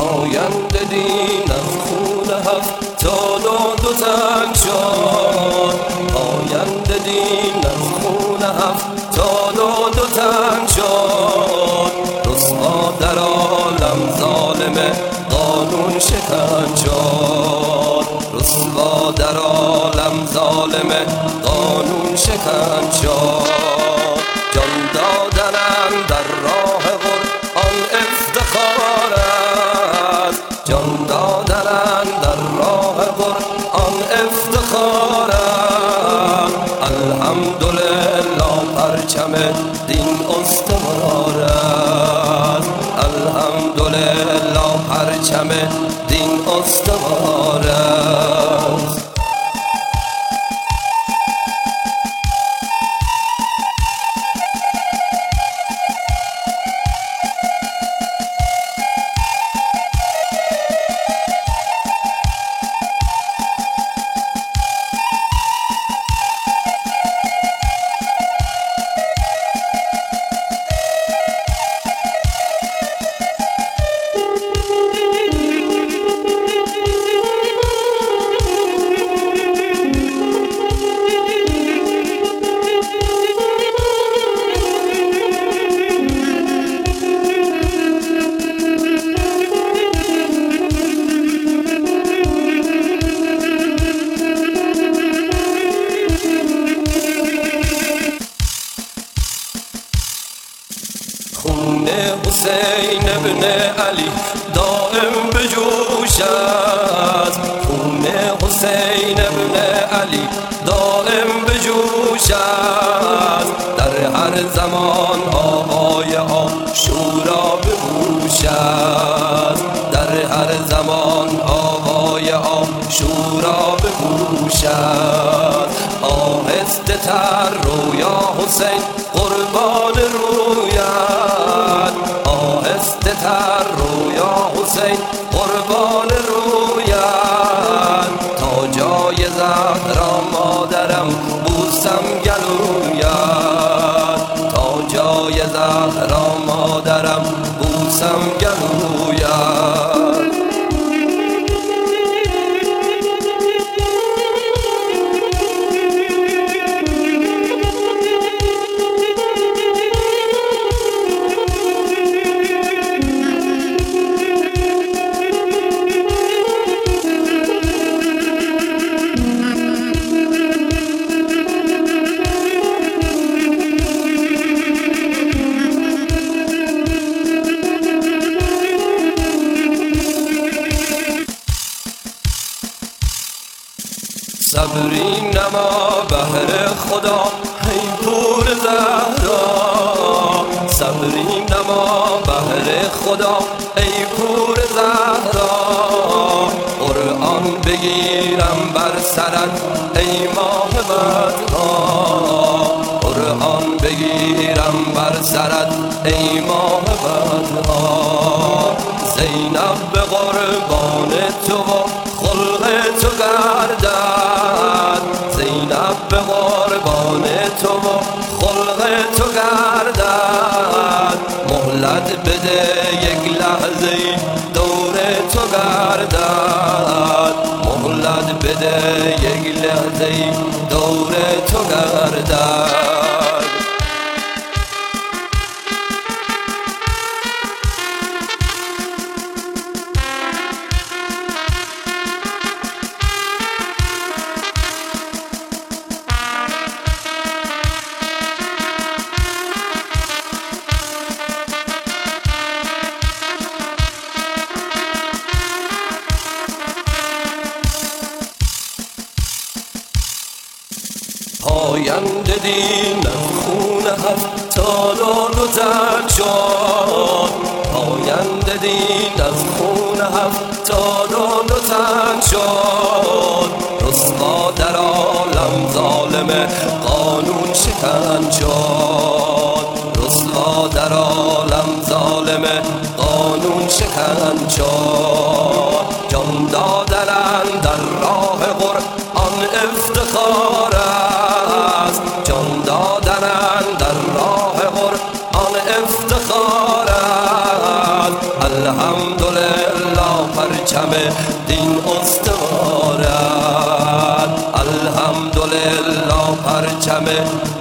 پاینده دین از خون 72 تن شد، پاینده دین از خون 72 تن شد. رسوا در عالم ظالم قانون شکن شد، رسوا در عالم ظالم قانون شکن شد. جان دادن در راه قرآن افتخار است، جان دادن در راه قرآن افتخار است. الحمدلله پرچم دین استوار است، الحمدلله پرچم دین استوار است. خون حسین ابن علی دائم به جوش است، خون حسین ابن علی دائم به جوش است. در هر زمان آوای عاشورا به گوش است، در هر زمان آوای عاشورا به گوش است. آهسته تر رو یا حسین قربان رویت، آهسته تر رو یا حسین قربان رویت. تا جای زهرا مادرم بوسم گلویت، تا جای زهرا مادرم بوسم گلویت. صبری نما بهر خدا ای پور زهرا، صبری نما بهر خدا ای پور زهرا. قرآن بگیرم بر سرت ای ماه بدرها، قرآن بگیرم بر سرت ای ماه بدرها. زینب به قربان تو و خلق تو گردد، زینب به قربان تو و خلق تو گردد. مهلت بده یک لحظه دور تو گردد، مهلت بده یک لحظه دور تو گردد. پاینده دین از خون 72 تن شد، پاینده دین از خون 72 تن شد. رسوا در عالم ظالم قانون شکن شد، رسوا در عالم ظالم قانون شکن شد. جان دادن در راه قرآن افتخار است، جان دادن در راه قرآن افتخار است. الحمدلله پرچم دین استوارد. الحمدلله پرچم